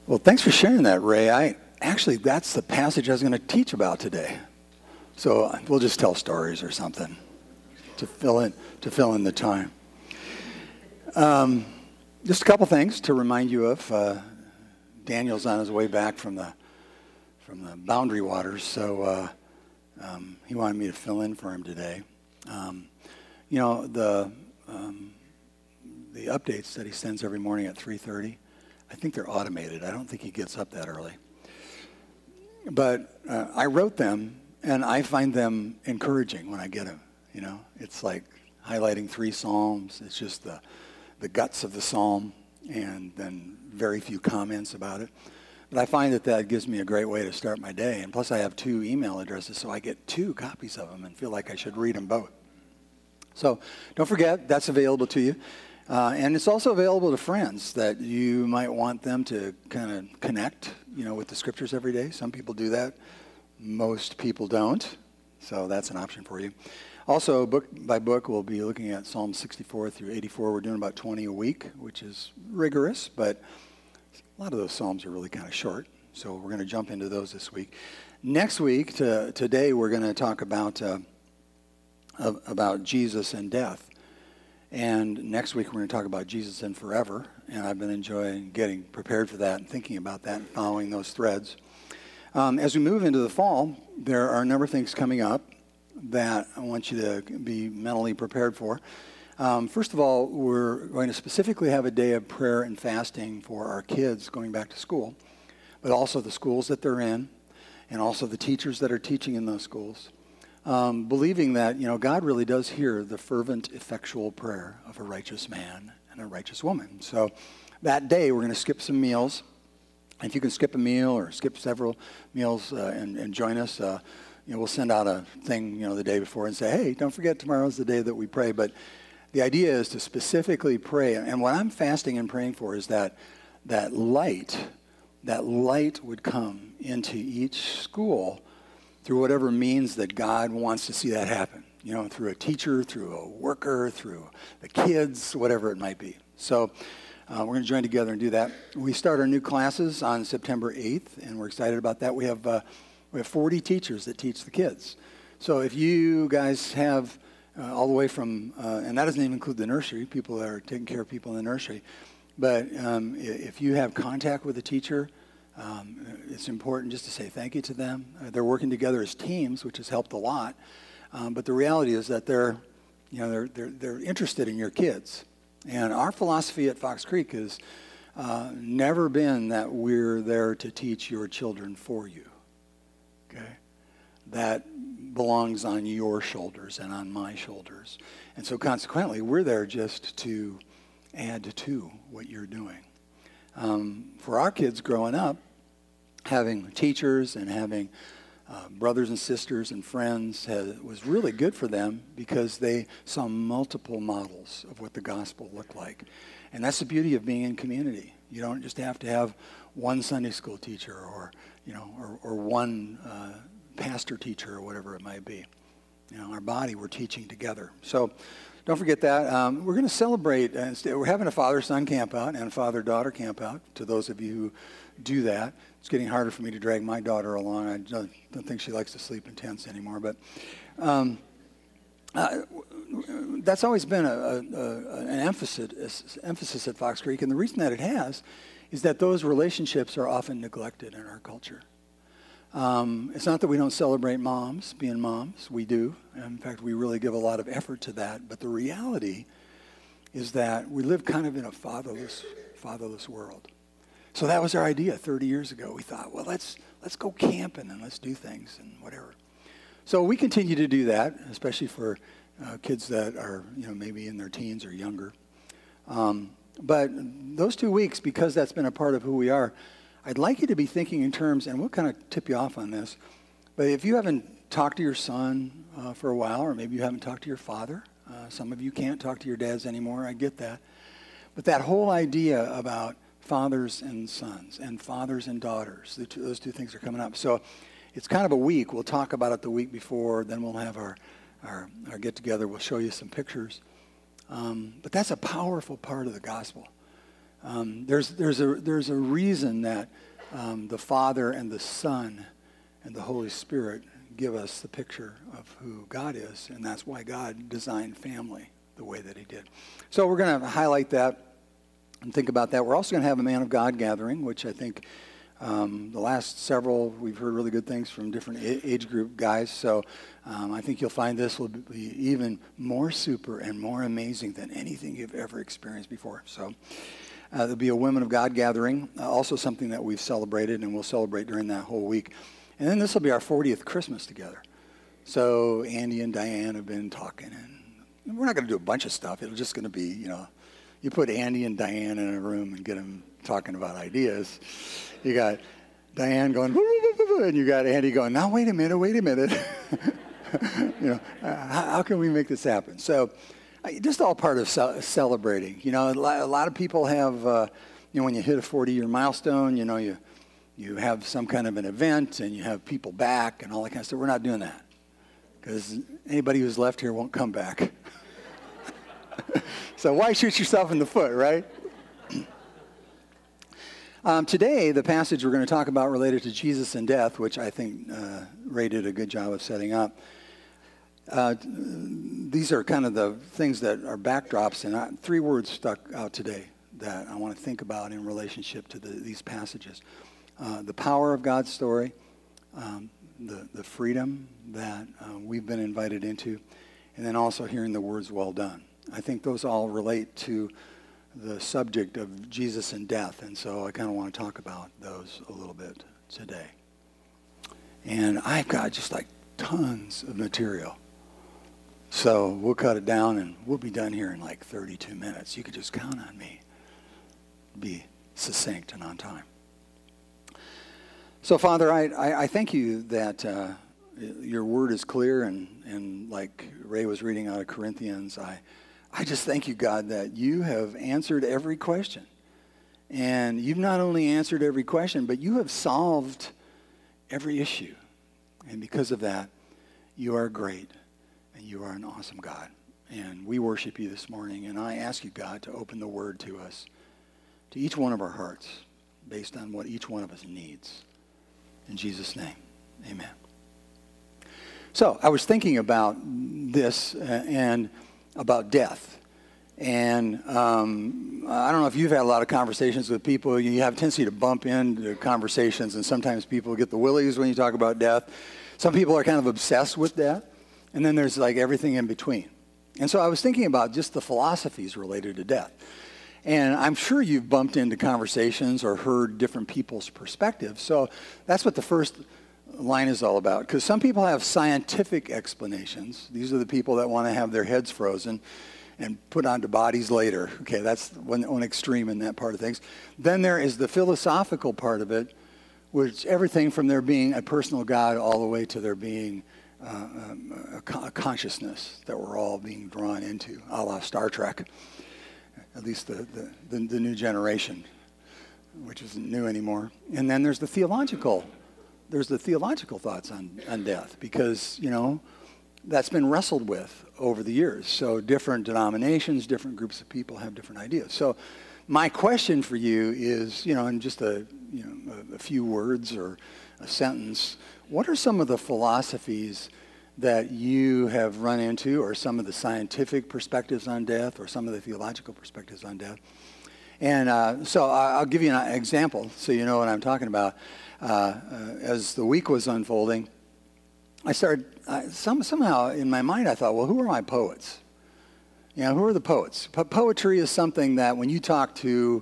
Well, thanks for sharing that, Ray. That's the passage I was going to teach about today. So we'll just tell stories or something to fill in the time. Just a couple things to remind you of. Daniel's on his way back from the Boundary Waters, so he wanted me to fill in for him today. The updates that he sends every morning at 3:30. I think they're automated. I don't think he gets up that early. But I wrote them, and I find them encouraging when I get them. It's like highlighting 3 psalms. It's just the guts of the psalm, and then very few comments about it. But I find that gives me a great way to start my day. And plus, I have 2 email addresses, so I get 2 copies of them and feel like I should read them both. So don't forget, that's available to you. And it's also available to friends that you might want them to kind of connect, with the scriptures every day. Some people do that. Most people don't. So that's an option for you. Also, book by book, we'll be looking at Psalms 64 through 84. We're doing about 20 a week, which is rigorous, but a lot of those Psalms are really kind of short. So we're going to jump into those this week. Next week, today, we're going to talk about Jesus and death. And next week, we're going to talk about Jesus and forever. And I've been enjoying getting prepared for that and thinking about that and following those threads. As we move into the fall, there are a number of things coming up that I want you to be mentally prepared for. First of all, we're going to specifically have a day of prayer and fasting for our kids going back to school, but also the schools that they're in, and also the teachers that are teaching in those schools. Believing that, God really does hear the fervent, effectual prayer of a righteous man and a righteous woman. So that day, we're going to skip some meals. If you can skip a meal or skip several meals and join us, we'll send out a thing, the day before and say, hey, don't forget tomorrow's the day that we pray. But the idea is to specifically pray. And what I'm fasting and praying for is that light would come into each school through whatever means that God wants to see that happen, through a teacher, through a worker, through the kids, whatever it might be. So we're going to join together and do that. We start our new classes on September 8th, and we're excited about that. We have 40 teachers that teach the kids. So if you guys have all the way from, and that doesn't even include the nursery, people that are taking care of people in the nursery, but if you have contact with a teacher, it's important just to say thank you to them. They're working together as teams, which has helped a lot. But the reality is that they're interested in your kids. And our philosophy at Fox Creek has never been that we're there to teach your children for you. Okay? That belongs on your shoulders and on my shoulders. And so consequently, we're there just to add to what you're doing. For our kids growing up, having teachers and having brothers and sisters and friends was really good for them because they saw multiple models of what the gospel looked like. And that's the beauty of being in community. You don't just have to have one Sunday school teacher or one pastor teacher or whatever it might be. Our body, we're teaching together. So don't forget that. We're going to celebrate. We're having a father-son camp out and a father-daughter camp out to those of you who do that. It's getting harder for me to drag my daughter along. I don't think she likes to sleep in tents anymore. But that's always been an emphasis at Fox Creek. And the reason that it has is that those relationships are often neglected in our culture. It's not that we don't celebrate moms being moms. We do. In fact, we really give a lot of effort to that. But the reality is that we live kind of in a fatherless world. So that was our idea 30 years ago. We thought, well, let's go camping and let's do things and whatever. So we continue to do that, especially for kids that are maybe in their teens or younger. But those 2 weeks, because that's been a part of who we are, I'd like you to be thinking in terms, and we'll kind of tip you off on this, but if you haven't talked to your son for a while, or maybe you haven't talked to your father, some of you can't talk to your dads anymore, I get that. But that whole idea about fathers and sons and fathers and daughters, those 2 things are coming up. So it's kind of a week. We'll talk about it the week before, then we'll have our get-together. We'll show you some pictures. But that's a powerful part of the gospel. There's a reason that the Father and the Son and the Holy Spirit give us the picture of who God is, and that's why God designed family the way that he did. So we're going to highlight that and think about that. We're also going to have a Man of God gathering, which I think the last several, we've heard really good things from different age group guys. So I think you'll find this will be even more super and more amazing than anything you've ever experienced before. So there'll be a Women of God gathering, also something that we've celebrated and we'll celebrate during that whole week. And then this will be our 40th Christmas together. So Andy and Diane have been talking, and we're not going to do a bunch of stuff. It's just going to be, you put Andy and Diane in a room and get them talking about ideas. You got Diane going, and you got Andy going, now wait a minute. How can we make this happen? So just all part of celebrating. A lot of people have, when you hit a 40-year milestone, you have some kind of an event and you have people back and all that kind of stuff. We're not doing that because anybody who's left here won't come back. So why shoot yourself in the foot, right? Today, the passage we're going to talk about related to Jesus and death, which I think Ray did a good job of setting up. These are kind of the things that are backdrops, and 3 words stuck out today that I want to think about in relationship to these passages. The power of God's story, the freedom that we've been invited into, and then also hearing the words, well done. I think those all relate to the subject of Jesus and death, and so I kind of want to talk about those a little bit today. And I've got just like tons of material. So we'll cut it down and we'll be done here in like 32 minutes. You could just count on me. Be succinct and on time. So, Father, I thank you that your word is clear, and like Ray was reading out of Corinthians, I just thank you, God, that you have answered every question. And you've not only answered every question, but you have solved every issue. And because of that, you are great, and you are an awesome God. And we worship you this morning, and I ask you, God, to open the word to us, to each one of our hearts, based on what each one of us needs. In Jesus' name, amen. So I was thinking about this and about death. And I don't know if you've had a lot of conversations with people. You have a tendency to bump into conversations, and sometimes people get the willies when you talk about death. Some people are kind of obsessed with death. And then there's like everything in between. And so I was thinking about just the philosophies related to death. And I'm sure you've bumped into conversations or heard different people's perspectives. So that's what the first line is all about. Because some people have scientific explanations. These are the people that want to have their heads frozen and put onto bodies later. Okay, that's one extreme in that part of things. Then there is the philosophical part of it, which everything from there being a personal God all the way to there being a consciousness that we're all being drawn into, a la Star Trek. At least the new generation, which isn't new anymore. And then there's the theological thoughts on death, because, that's been wrestled with over the years. So different denominations, different groups of people have different ideas. So my question for you is, in just a few words or a sentence, what are some of the philosophies that you have run into, or some of the scientific perspectives on death, or some of the theological perspectives on death? And so I'll give you an example so you know what I'm talking about. As the week was unfolding, I started, somehow in my mind I thought, well, who are my poets? Who are the poets? Poetry is something that when you talk to,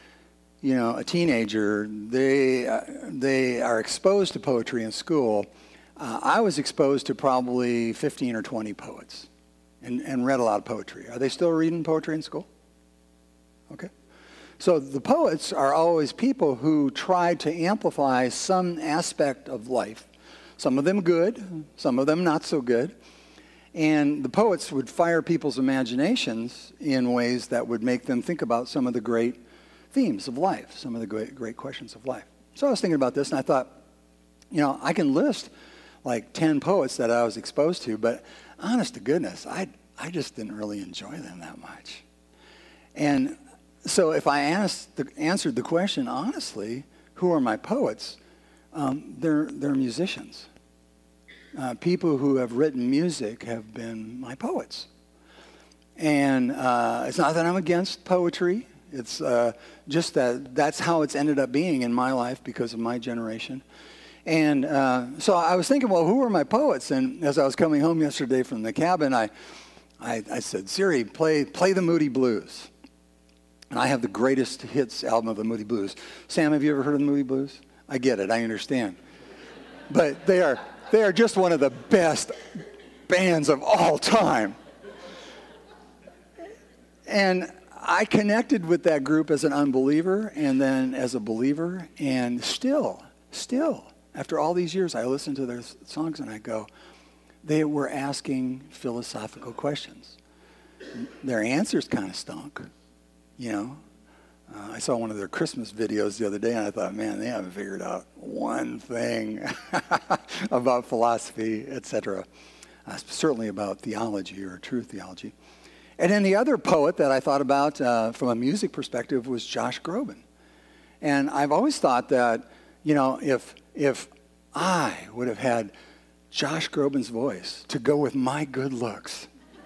a teenager, they are exposed to poetry in school. I was exposed to probably 15 or 20 poets and read a lot of poetry. Are they still reading poetry in school? Okay. So the poets are always people who try to amplify some aspect of life. Some of them good, some of them not so good. And the poets would fire people's imaginations in ways that would make them think about some of the great themes of life, some of the great questions of life. So I was thinking about this, and I thought, I can list like 10 poets that I was exposed to, but honest to goodness, I just didn't really enjoy them that much. And So if I answered the question honestly, who are my poets? They're musicians. People who have written music have been my poets. And it's not that I'm against poetry. It's just that that's how it's ended up being in my life because of my generation. And so I was thinking, well, who are my poets? And as I was coming home yesterday from the cabin, I said, Siri, play the Moody Blues. And I have the greatest hits album of the Moody Blues. Sam, have you ever heard of the Moody Blues? I get it. I understand. But they are just one of the best bands of all time. And I connected with that group as an unbeliever and then as a believer. And still, after all these years, I listen to their songs and I go, they were asking philosophical questions. Their answers kind of stunk. You know, I saw one of their Christmas videos the other day, and I thought, man, they haven't figured out one thing about philosophy, etc. Certainly about theology or true theology. And then the other poet that I thought about from a music perspective was Josh Groban. And I've always thought that, you know, if I would have had Josh Groban's voice to go with my good looks,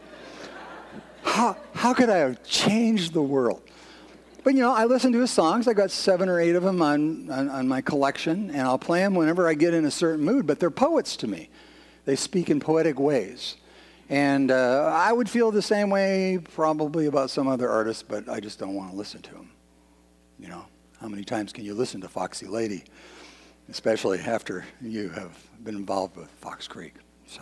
how could I have changed the world? But, you know, I listen to his songs. I got 7 or 8 of them on my collection, and I'll play them whenever I get in a certain mood. But they're poets to me. They speak in poetic ways. And I would feel the same way probably about some other artists, but I just don't want to listen to them. You know, how many times can you listen to Foxy Lady, especially after you have been involved with Fox Creek?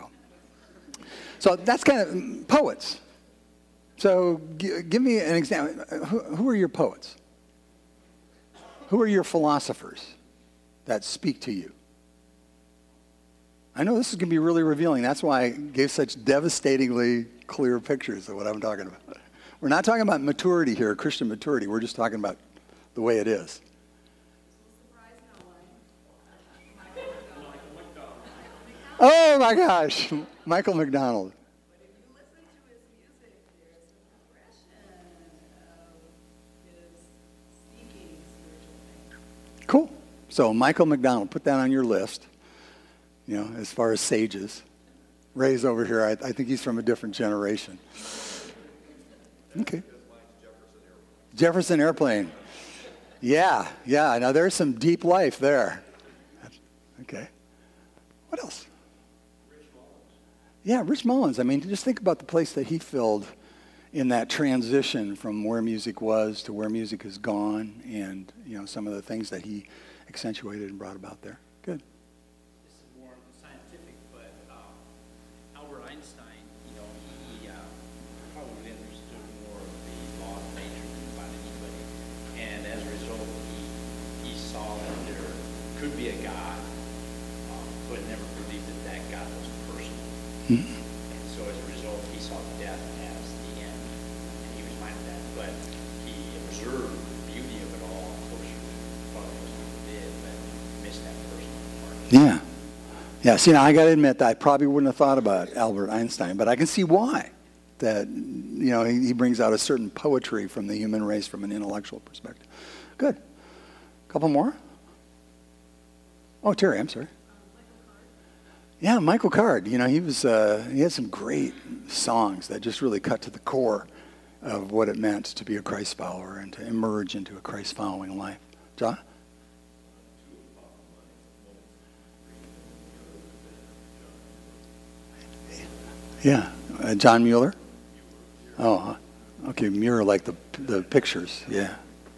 So that's kind of poets. So give me an example. Who are your poets? Who are your philosophers that speak to you? I know this is going to be really revealing. That's why I gave such devastatingly clear pictures of what I'm talking about. We're not talking about maturity here, Christian maturity. We're just talking about the way it is. Oh my gosh, Michael McDonald. Cool. So Michael McDonald, put that on your list, you know, as far as sages. Ray's over here. I think he's from a different generation. Okay. Jefferson Airplane. Yeah. Now there's some deep life there. Okay. What else? Rich Mullins. Yeah, Rich Mullins. I mean, just think about the place that he filled in that transition from where music was to where music has gone, and you know some of the things that he accentuated and brought about there. Good. This is more scientific, but Albert Einstein, you know, he probably understood more of the law of nature than about anybody, and as a result, he saw that there could be a God, but never believed that God was personal. Mm-hmm. And so as a result, he saw death as the end. He was minded that, but he observed the beauty of it all. Of course, probably most people did, but missed that personal part. Yeah. See, now I got to admit that I probably wouldn't have thought about Albert Einstein, but I can see why. That, you know, he brings out a certain poetry from the human race from an intellectual perspective. Good. A couple more? Oh, Terry, I'm sorry. Yeah, Michael Card. You know, he had some great songs that just really cut to the core of what it meant to be a Christ follower and to emerge into a Christ following life. John? Yeah, John Mueller. Oh, okay, Mueller, like the pictures. Yeah.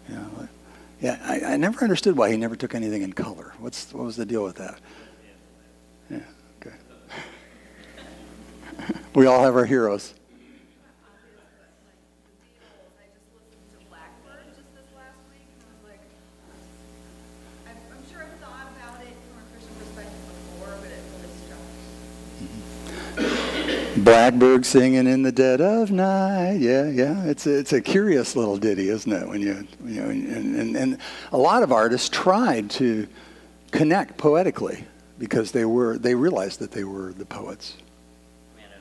I never understood why he never took anything in color. What was the deal with that? Yeah. Okay. We all have our heroes. I just listened to Blackbird just this last week, and I was like, I'm sure I've thought about it from a Christian perspective before, but it really struck me. Blackbird singing in the dead of night. Yeah. It's a curious little ditty, isn't it? When you know, and a lot of artists tried to connect poetically because they realized that they were the poets.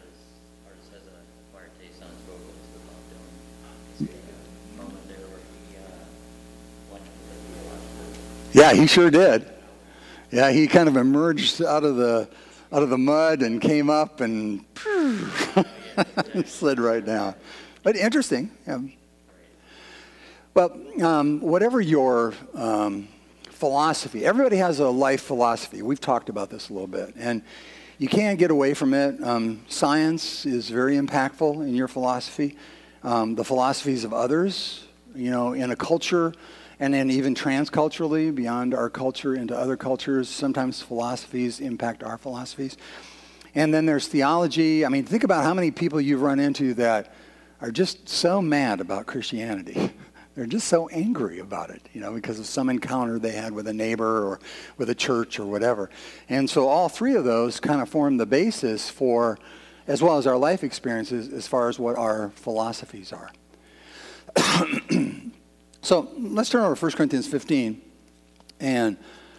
Artist has an acquired taste on his vocals, the Bob Dylan. Moment there where Yeah, he sure did. Yeah, he kind of emerged out of the mud and came up and slid right down. But interesting. Yeah. Well, whatever your philosophy, everybody has a life philosophy. We've talked about this a little bit, and you can't get away from it. Science is very impactful in your philosophy. The philosophies of others, in a culture, and then even transculturally, beyond our culture into other cultures, sometimes philosophies impact our philosophies. And then there's theology. I mean, think about how many people you've run into that are just so mad about Christianity. They're just so angry about it, because of some encounter they had with a neighbor or with a church or whatever. And so all three of those kind of form the basis for, as well as our life experiences, as far as what our philosophies are. So let's turn over to 1 Corinthians 15. And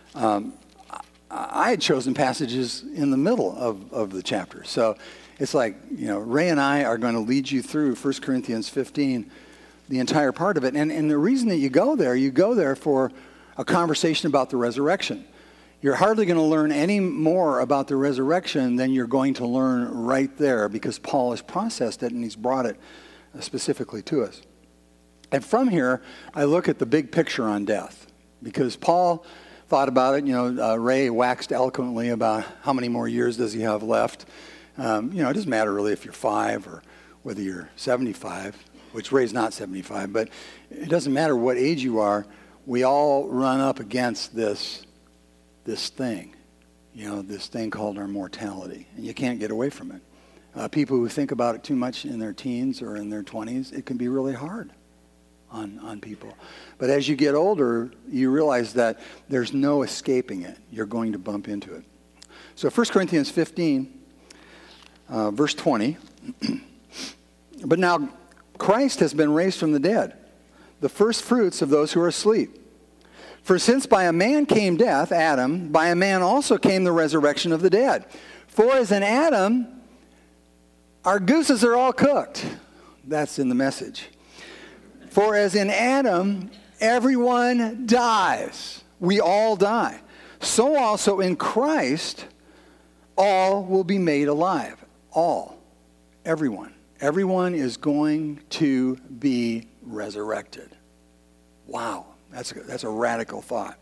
I had chosen passages in the middle of the chapter. So it's like, Ray and I are going to lead you through 1 Corinthians 15, the entire part of it. And the reason that you go there for a conversation about the resurrection. You're hardly going to learn any more about the resurrection than you're going to learn right there, because Paul has processed it and he's brought it specifically to us. And from here, I look at the big picture on death, because Paul thought about it. Ray waxed eloquently about how many more years does he have left. It doesn't matter really if you're 5 or whether you're 75, which Ray's not 75, but it doesn't matter what age you are. We all run up against this thing, this thing called our mortality, and you can't get away from it. People who think about it too much in their teens or in their 20s, it can be really hard on people. But as you get older, you realize that there's no escaping it. You're going to bump into it. So 1 Corinthians 15, verse 20. But now Christ has been raised from the dead, the first fruits of those who are asleep. For since by a man came death, Adam, by a man also came the resurrection of the dead. For as in Adam, our gooses are all cooked. That's in the Message. For as in Adam, everyone dies. We all die. So also in Christ, all will be made alive. All. Everyone. Everyone is going to be resurrected. Wow. That's a radical thought.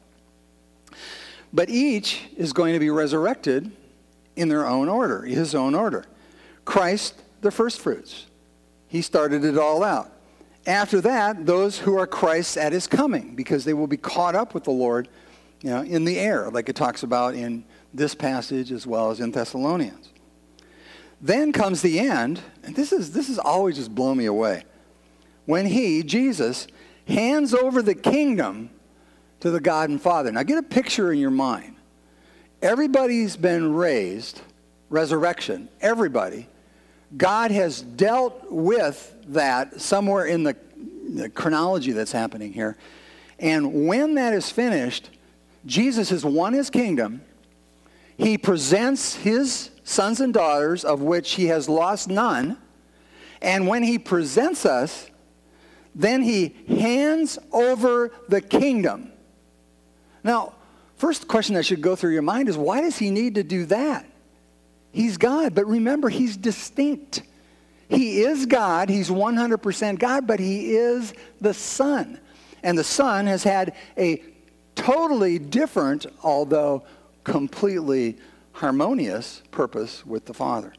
But each is going to be resurrected in their own order, his own order. Christ, the first fruits. He started it all out. After that, those who are Christ's at his coming, because they will be caught up with the Lord, in the air, like it talks about in this passage as well as in Thessalonians. Then comes the end, and this is always just blown me away. When he, Jesus, hands over the kingdom to the God and Father. Now get a picture in your mind. Everybody's been raised, resurrection, everybody. God has dealt with that somewhere in the chronology that's happening here. And when that is finished, Jesus has won his kingdom. He presents his sons and daughters, of which he has lost none. And when he presents us, then he hands over the kingdom. Now, first question that should go through your mind is, why does he need to do that? He's God, but remember, he's distinct. He is God, he's 100% God, but he is the Son. And the Son has had a totally different, although completely harmonious purpose with the Father.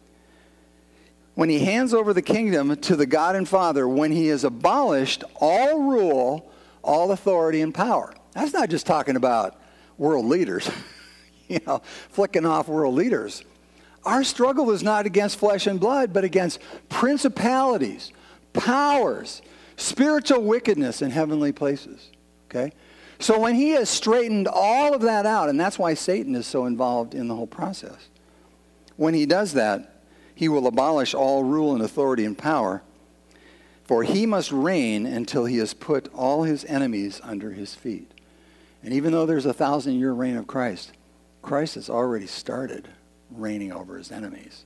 When he hands over the kingdom to the God and Father, when he has abolished all rule, all authority and power. That's not just talking about world leaders, flicking off world leaders. Our struggle is not against flesh and blood, but against principalities, powers, spiritual wickedness in heavenly places. Okay? So when he has straightened all of that out, and that's why Satan is so involved in the whole process. When he does that, he will abolish all rule and authority and power, for he must reign until he has put all his enemies under his feet. And even though there's a 1,000-year reign of Christ, Christ has already started reigning over his enemies.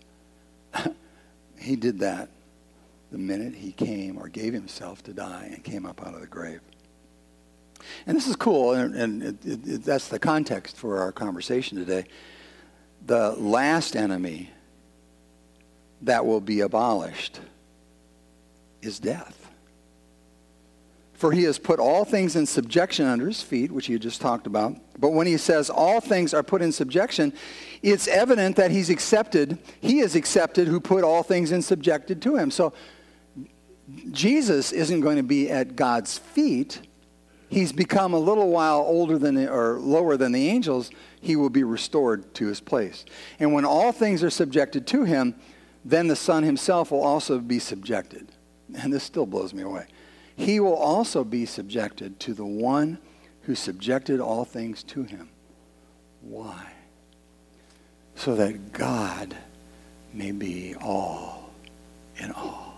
He did that the minute he came or gave himself to die and came up out of the grave. And this is cool, and that's the context for our conversation today. The last enemy that will be abolished is death. For he has put all things in subjection under his feet, which you just talked about. But when he says all things are put in subjection, it's evident that he is accepted who put all things in subjected to him. So Jesus isn't going to be at God's feet. He's become a little while older than or lower than the angels. He will be restored to his place. And when all things are subjected to him, then the Son himself will also be subjected. And this still blows me away. He will also be subjected to the one who subjected all things to him. Why? So that God may be all in all.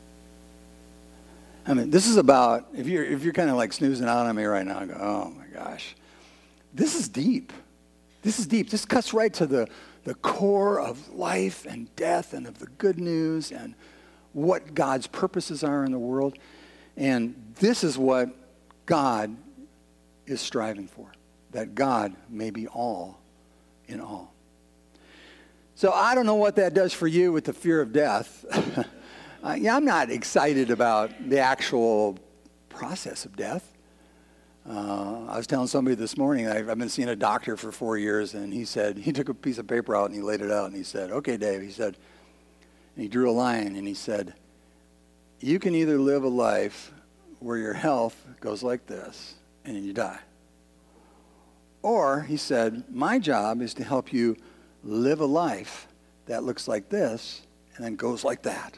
I mean, this is about, if you're kind of like snoozing out on me right now, I go, oh my gosh. This is deep. This is deep. This cuts right to the core of life and death and of the good news and what God's purposes are in the world. And this is what God is striving for, that God may be all in all. So I don't know what that does for you with the fear of death. I'm not excited about the actual process of death. I was telling somebody this morning, I've been seeing a doctor for 4 years, and he said, he took a piece of paper out and he laid it out, and he said, okay, Dave, he said, and he drew a line, and he said, you can either live a life where your health goes like this and then you die. Or, he said, my job is to help you live a life that looks like this and then goes like that.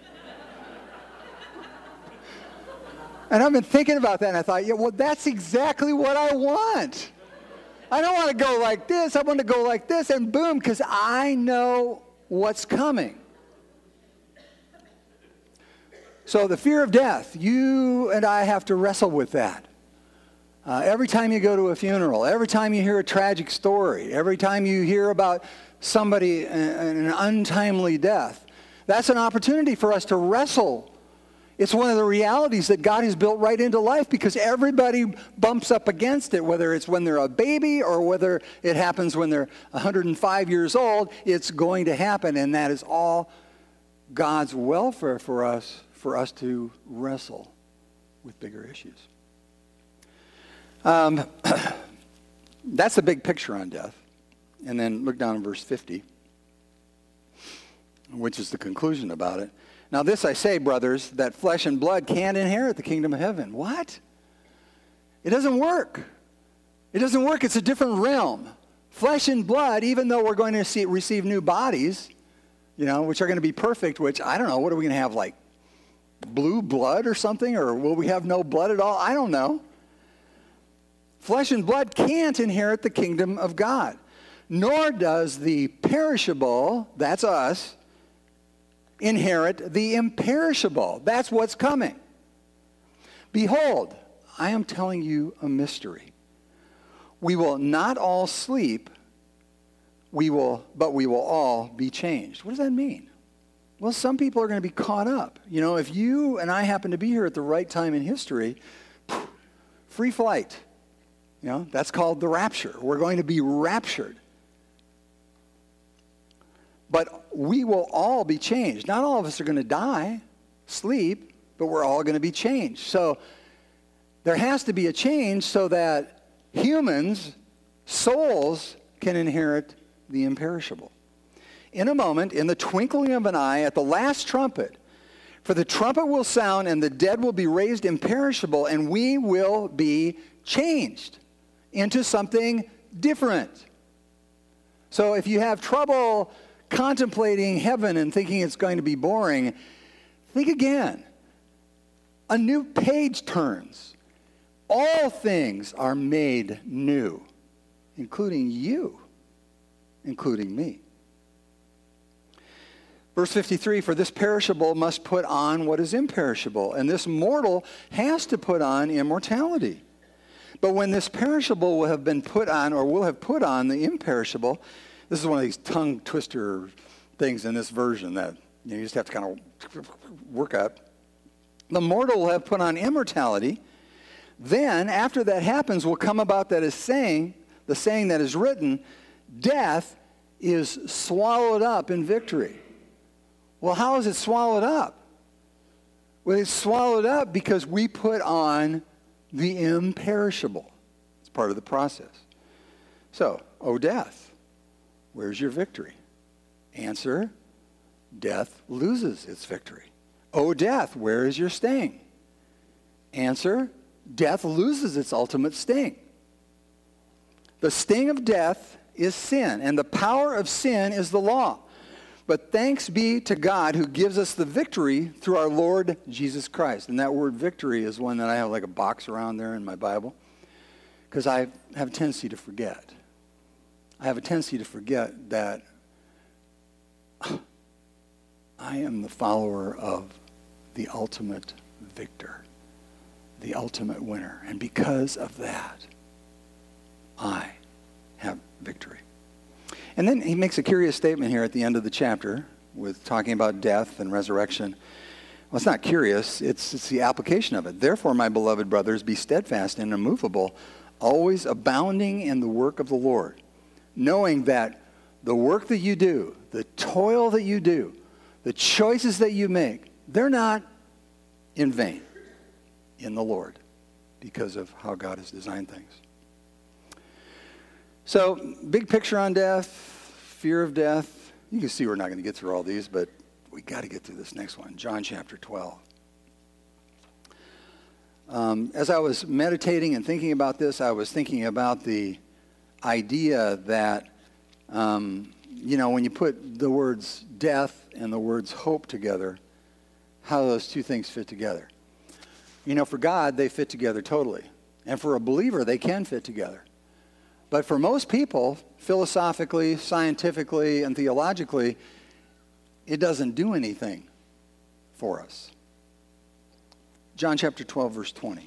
And I've been thinking about that, and I thought, yeah, well, that's exactly what I want. I don't want to go like this. I want to go like this, and boom, because I know what's coming. So the fear of death, you and I have to wrestle with that. Every time you go to a funeral, every time you hear a tragic story, every time you hear about somebody in an untimely death, that's an opportunity for us to wrestle. It's one of the realities that God has built right into life because everybody bumps up against it, whether it's when they're a baby or whether it happens when they're 105 years old. It's going to happen, and that is all God's welfare for us to wrestle with bigger issues. That's the big picture on death. And then look down in verse 50, which is the conclusion about it. Now this I say, brothers, that flesh and blood can't inherit the kingdom of heaven. What? It doesn't work. It doesn't work. It's a different realm. Flesh and blood, even though we're going to receive new bodies, which are going to be perfect, which I don't know, what are we going to have, like blue blood or something? Or will we have no blood at all? I don't know. Flesh and blood can't inherit the kingdom of God. Nor does the perishable, that's us, inherit the imperishable. That's what's coming. Behold, I am telling you a mystery. We will not all sleep, but we will all be changed. What does that mean? Well, some people are going to be caught up. If you and I happen to be here at the right time in history, free flight. That's called the rapture. We're going to be raptured. But we will all be changed. Not all of us are going to die, sleep, but we're all going to be changed. So there has to be a change so that humans, souls, can inherit the imperishable. In a moment, in the twinkling of an eye, at the last trumpet, for the trumpet will sound and the dead will be raised imperishable, and we will be changed into something different. So if you have trouble contemplating heaven and thinking it's going to be boring, think again. A new page turns. All things are made new, including you, including me. Verse 53, for this perishable must put on what is imperishable, and this mortal has to put on immortality. But when this perishable will have been put on, or will have put on the imperishable, this is one of these tongue twister things in this version that you just have to kind of work up. The mortal will have put on immortality. Then, after that happens, will come about that is saying, the saying that is written, death is swallowed up in victory. Well, how is it swallowed up? Well, it's swallowed up because we put on the imperishable. It's part of the process. So, O death, where's your victory? Answer, death loses its victory. O death, where is your sting? Answer, death loses its ultimate sting. The sting of death is sin, and the power of sin is the law. But thanks be to God who gives us the victory through our Lord Jesus Christ. And that word victory is one that I have like a box around there in my Bible, because I have a tendency to forget. I have a tendency to forget that I am the follower of the ultimate victor, the ultimate winner. And because of that, I have victory. And then he makes a curious statement here at the end of the chapter with talking about death and resurrection. Well, it's not curious. It's the application of it. Therefore, my beloved brothers, be steadfast and immovable, always abounding in the work of the Lord, knowing that the work that you do, the toil that you do, the choices that you make, they're not in vain in the Lord because of how God has designed things. So, big picture on death, fear of death. You can see we're not going to get through all these, but we got to get through this next one, John chapter 12. As I was meditating and thinking about this, I was thinking about the idea that, when you put the words death and the words hope together, how those two things fit together. For God, they fit together totally. And for a believer, they can fit together. But for most people, philosophically, scientifically, and theologically, it doesn't do anything for us. John chapter 12, verse 20.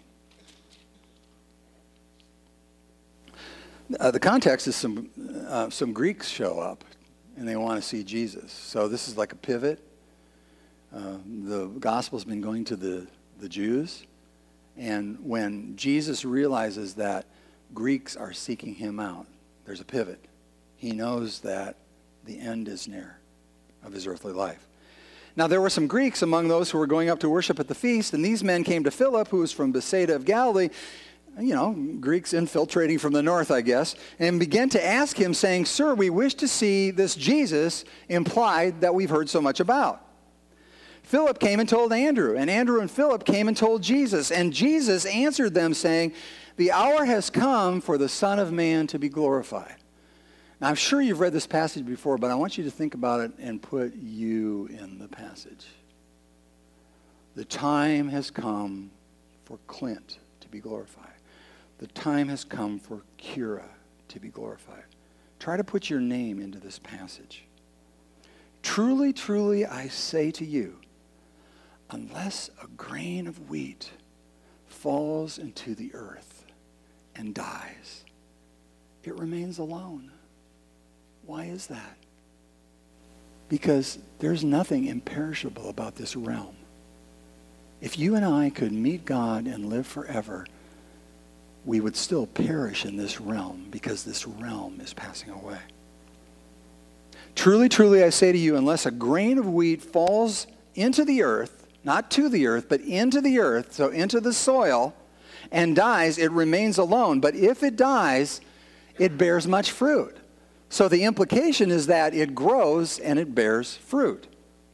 The context is some Greeks show up, and they want to see Jesus. So this is like a pivot. The gospel's been going to the Jews. And when Jesus realizes that Greeks are seeking him out, there's a pivot. He knows that the end is near of his earthly life. Now there were some Greeks among those who were going up to worship at the feast, and these men came to Philip, who was from Bethsaida of Galilee, Greeks infiltrating from the north, I guess, and began to ask him, saying, Sir, we wish to see this Jesus implied that we've heard so much about. Philip came and told Andrew, and Andrew and Philip came and told Jesus, and Jesus answered them, saying, The hour has come for the Son of Man to be glorified. Now, I'm sure you've read this passage before, but I want you to think about it and put you in the passage. The time has come for Clint to be glorified. The time has come for Kira to be glorified. Try to put your name into this passage. Truly, truly, I say to you, unless a grain of wheat falls into the earth and dies, it remains alone. Why is that? Because there's nothing imperishable about this realm. If you and I could meet God and live forever, we would still perish in this realm because this realm is passing away. Truly, truly, I say to you, unless a grain of wheat falls into the earth, not to the earth, but into the earth, so into the soil, and dies, it remains alone. But if it dies, it bears much fruit. So the implication is that it grows and it bears fruit.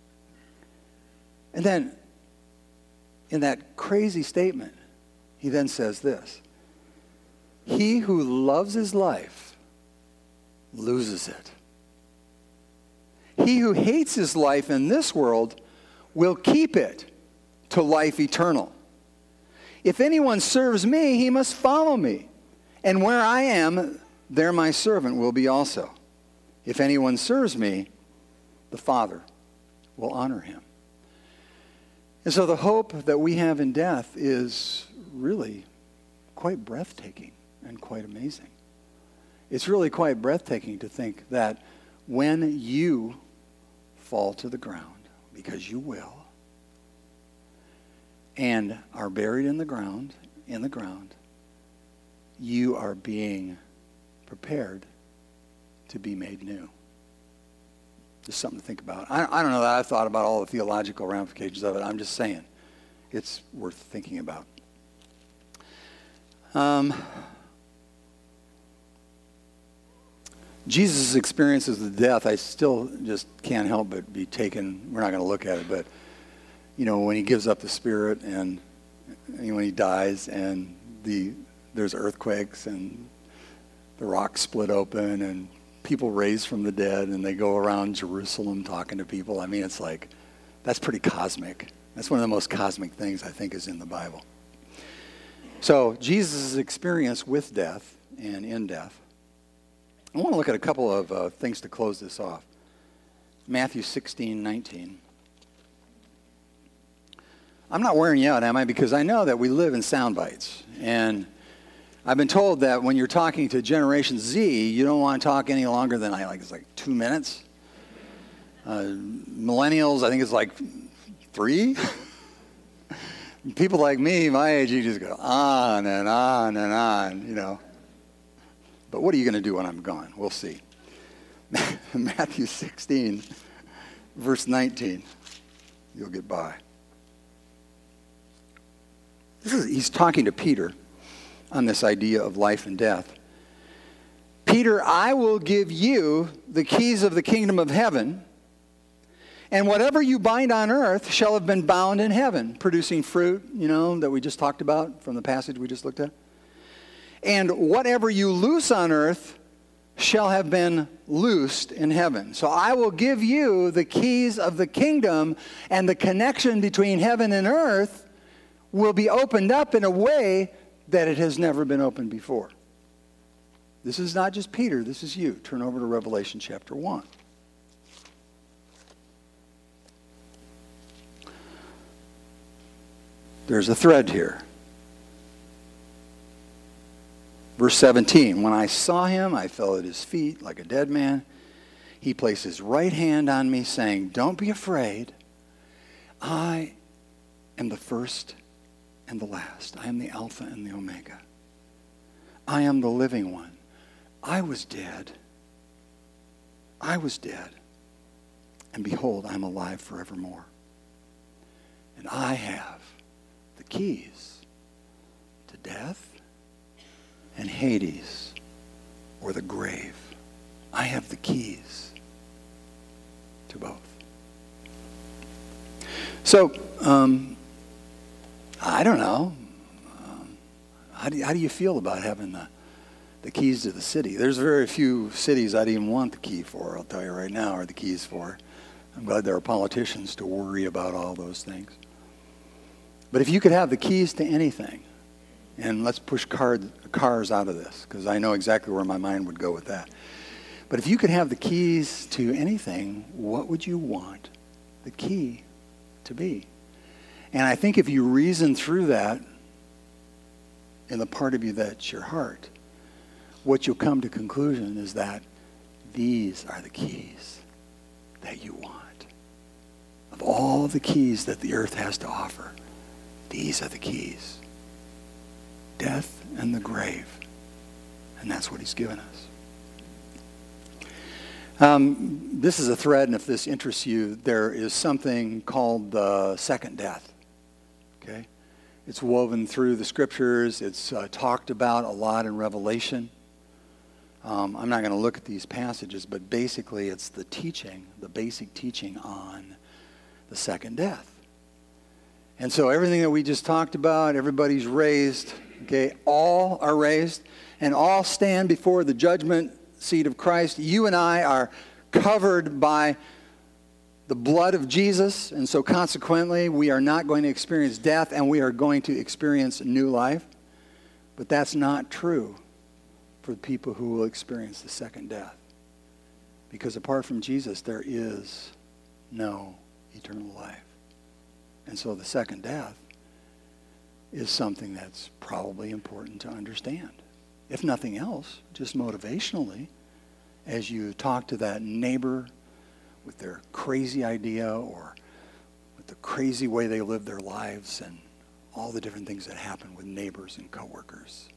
And then, in that crazy statement, he then says this: He who loves his life loses it. He who hates his life in this world will keep it to life eternal. If anyone serves me, he must follow me. And where I am, there my servant will be also. If anyone serves me, the Father will honor him. And so the hope that we have in death is really quite breathtaking and quite amazing. It's really quite breathtaking to think that when you fall to the ground, because you will, and are buried in the ground in the ground, you are being prepared to be made new. Just something to think about. I don't know that I've thought about all the theological ramifications of it. I'm just saying it's worth thinking about. Jesus' experiences with death, I still just can't help but be taken. We're not going to look at it, but when he gives up the spirit and when he dies and there's earthquakes and the rocks split open and people raised from the dead and they go around Jerusalem talking to people. I mean, it's like, that's pretty cosmic. That's one of the most cosmic things I think is in the Bible. So Jesus' experience with death and in death. I want to look at a couple of things to close this off. Matthew 16:19. I'm not wearing you out, am I? Because I know that we live in sound bites. And I've been told that when you're talking to Generation Z, you don't want to talk any longer than it's like 2 minutes. Millennials, I think it's like 3. People like me, my age, you just go on and on and on, But what are you going to do when I'm gone? We'll see. Matthew 16, verse 19. You'll get by. He's talking to Peter on this idea of life and death. Peter, I will give you the keys of the kingdom of heaven, and whatever you bind on earth shall have been bound in heaven, producing fruit, that we just talked about from the passage we just looked at. And whatever you loose on earth shall have been loosed in heaven. So I will give you the keys of the kingdom, and the connection between heaven and earth will be opened up in a way that it has never been opened before. This is not just Peter, this is you. Turn over to Revelation chapter 1. There's a thread here. Verse 17, when I saw him, I fell at his feet like a dead man. He placed his right hand on me, saying, don't be afraid. I am the first and the last. I am the Alpha and the Omega. I am the living one. I was dead. I was dead. And behold, I am alive forevermore. And I have the keys to death and Hades, or the grave. I have the keys to both. So, I don't know. How do you feel about having the keys to the city? There's very few cities I'd even want the key for, I'll tell you right now, or the keys for. I'm glad there are politicians to worry about all those things. But if you could have the keys to anything, and let's push cars out of this, because I know exactly where my mind would go with that. But if you could have the keys to anything, what would you want the key to be? And I think if you reason through that in the part of you that's your heart, what you'll come to conclusion is that these are the keys that you want. Of all the keys that the earth has to offer, these are the keys. Death and the grave. And that's what he's given us. This is a thread, and if this interests you, there is something called the second death. Okay? It's woven through the scriptures. It's talked about a lot in Revelation. I'm not going to look at these passages, but basically it's the teaching, the basic teaching on the second death. And so everything that we just talked about, everybody's raised, okay? All are raised, and all stand before the judgment seat of Christ. You and I are covered by the blood of Jesus, and so consequently, we are not going to experience death, and we are going to experience new life. But that's not true for the people who will experience the second death. Because apart from Jesus, there is no eternal life. And so the second death is something that's probably important to understand. If nothing else, just motivationally, as you talk to that neighbor with their crazy idea or with the crazy way they live their lives and all the different things that happen with neighbors and coworkers.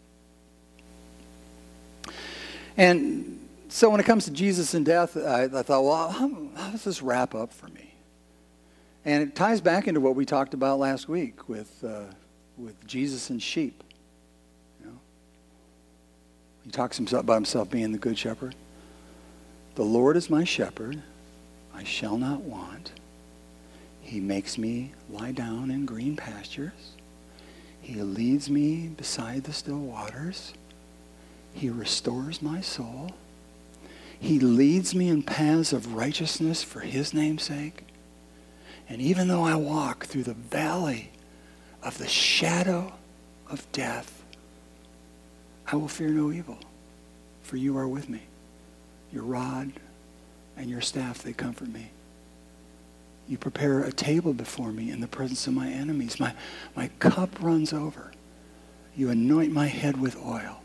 And so when it comes to Jesus and death, I thought, well, how does this wrap up for me? And it ties back into what we talked about last week with Jesus and sheep. You know? He talks about himself being the good shepherd. The Lord is my shepherd, I shall not want. He makes me lie down in green pastures. He leads me beside the still waters. He restores my soul. He leads me in paths of righteousness for his name's sake. And even though I walk through the valley of the shadow of death, I will fear no evil, for you are with me. Your rod and your staff, they comfort me. You prepare a table before me in the presence of my enemies. My cup runs over. You anoint my head with oil.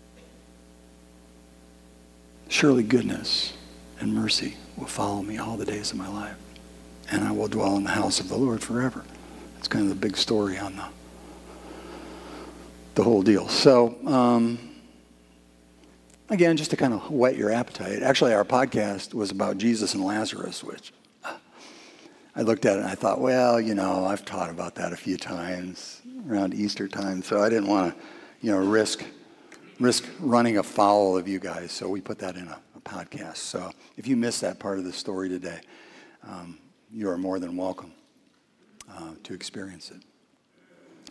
Surely goodness and mercy will follow me all the days of my life, and I will dwell in the house of the Lord forever. That's kind of the big story on the whole deal. So, again, just to kind of whet your appetite. Actually, our podcast was about Jesus and Lazarus, which I looked at it and I thought, well, I've taught about that a few times around Easter time, so I didn't want to, risk running afoul of you guys. So we put that in a podcast. So if you missed that part of the story today, you are more than welcome to experience it.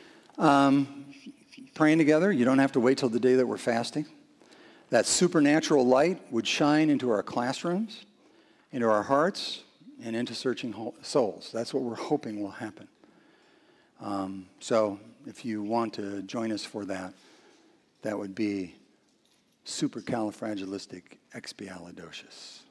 Praying together, you don't have to wait till the day that we're fasting. That supernatural light would shine into our classrooms, into our hearts, and into searching souls. That's what we're hoping will happen. So if you want to join us for that, that would be supercalifragilisticexpialidocious.